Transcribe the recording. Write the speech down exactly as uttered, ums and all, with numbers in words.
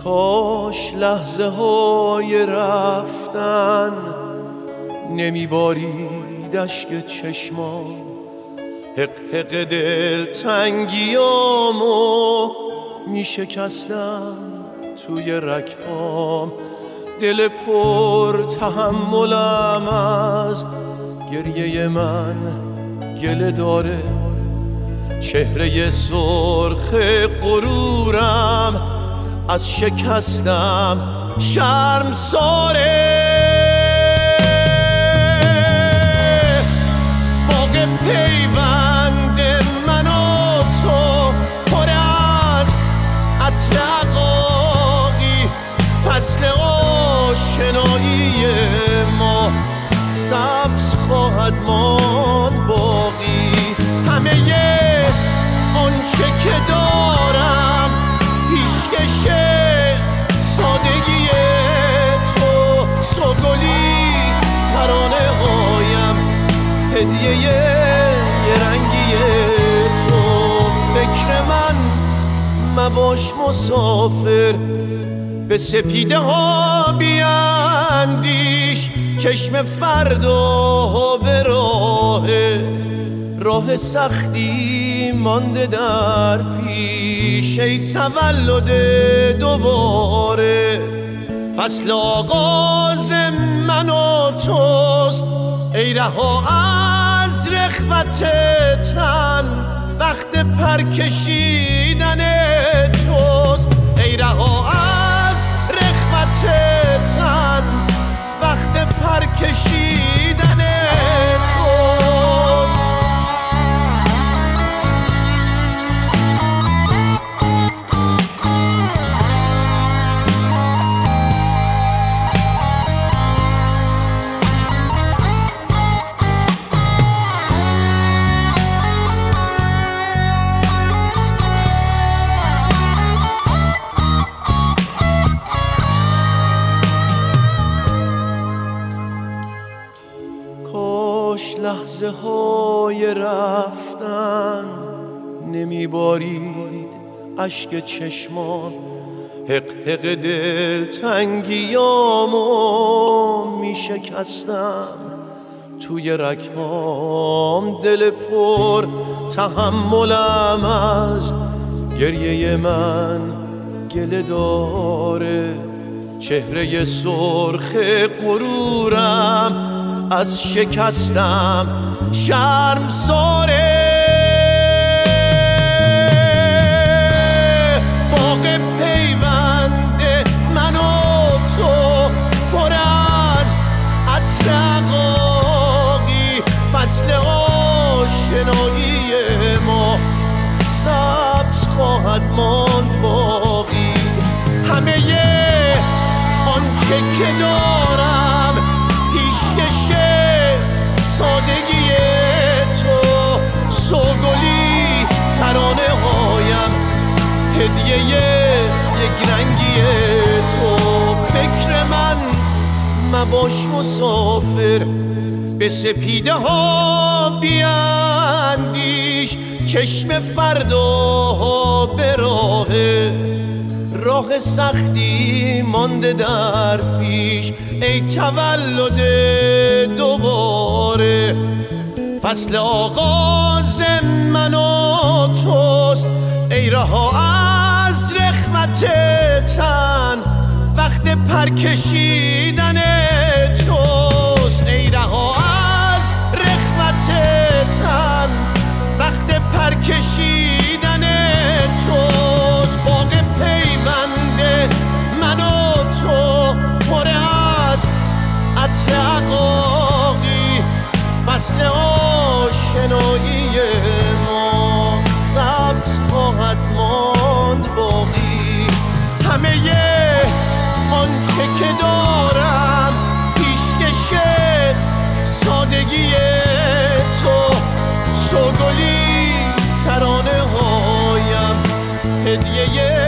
کاش لحظه های رفتن نمی بارید اشک چشمان، حق حق دل تنگیامو می شکستم توی رکام. دل پر تحملم از گریه من گله داره، چهره سرخ غرورم از شکستم شرم ساره. باغ پیوند من و تو پر از عطر عقاقی، فصل آشنایی ما سبز خواهد ماند باقی. همه آنچه که دارم پیشکش سادگی تو، سوگلی ترانه هایم هدیه یه رنگی تو. فکر من مباش مسافر، به سپیده ها بیاندیش، چشم فردا به راه راه سختی مانده در پیش. ای تولد دوباره، فصل آغاز من و توست، ای رها از رخوت تن وقت پر کشیدن توست. ای رها از رخوت تن وقت پر کشیدن توست. لحظه های رفتن نمی بارید اشک چشمان، حق حق دل تنگیامو می شکستم توی رکام. دل پر تحملم از گریه من گله داره، چهره سرخ غرورم از شکستم شرم ساره. باغ پیوند من و تو پر از عطر عقاقی، فصل آشنایی ما سبز خواهد ماند باقی. همه آنچه که دارم پیشکش سادگی تو، سوگلی ترانه هایم هدیه یک رنگی تو. فکر من مباش مسافر، به سپیده ها بیاندیش، چشم فردا به راه راه سختی مانده در پیش. ای تولد دوباره، فصل آغاز من و توست، ای رها از رخوت تن وقت پر کشیدن توست. ای رها از رخوت تن وقت پر کشیدن توست. باغ پیوند من و تو پر از عطر عقاقی، فصل آشنایی ما سبز خواهد ماند باقی. همه آنچه که دارم پیشکش سادگی تو، سوگلی ترانه هایم هدیه